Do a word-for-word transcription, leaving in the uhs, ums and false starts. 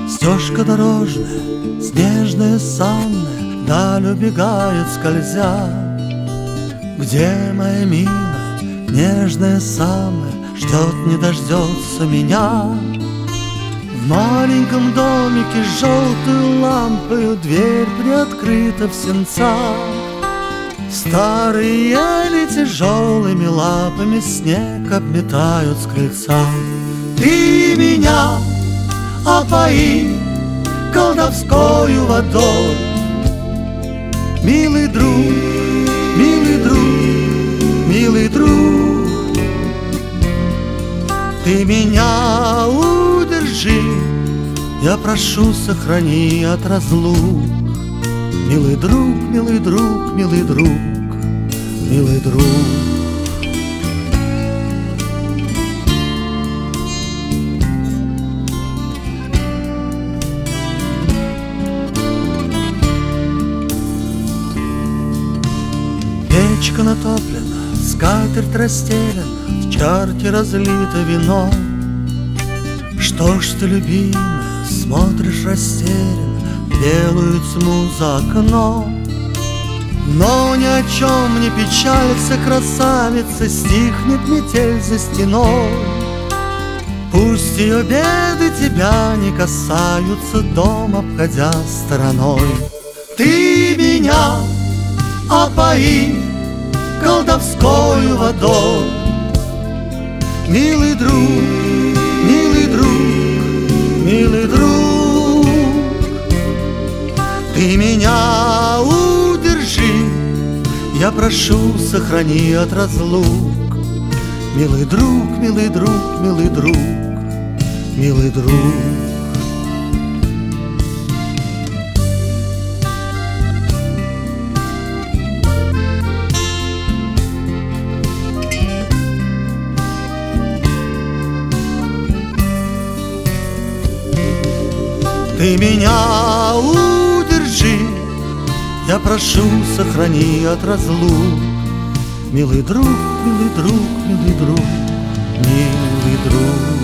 Стежка дорожная, снежная, санная, вдаль убегает скользя. Где моя милая, нежная самая, ждет, не дождется меня? В маленьком домике с желтую лампою дверь приоткрыта в сенцах. Старые ели тяжелыми лапами снег обметают с крыльца. Ты меня опои колдовскою водой, милый друг, милый друг, милый друг. Ты меня удержи, я прошу, сохрани от разлук. Милый друг, милый друг, милый друг, милый друг. Печка натоплена, скатерть расстелена, в чарке разлито вино. Что ж ты, любимая, смотришь растерянно в белую тьму за окном? Но ни о чем не печалится красавица, стихнет метель за стеной. Пусть ее беды тебя не касаются, дом обходя стороной. Ты меня опои колдовскою водой, милый друг, милый друг, милый друг. Ты меня удержи, я прошу, сохрани от разлук. Милый друг, милый друг, милый друг, милый друг. Ты меня удержи, я прошу, сохрани от разлук. Милый друг, милый друг, милый друг, милый друг.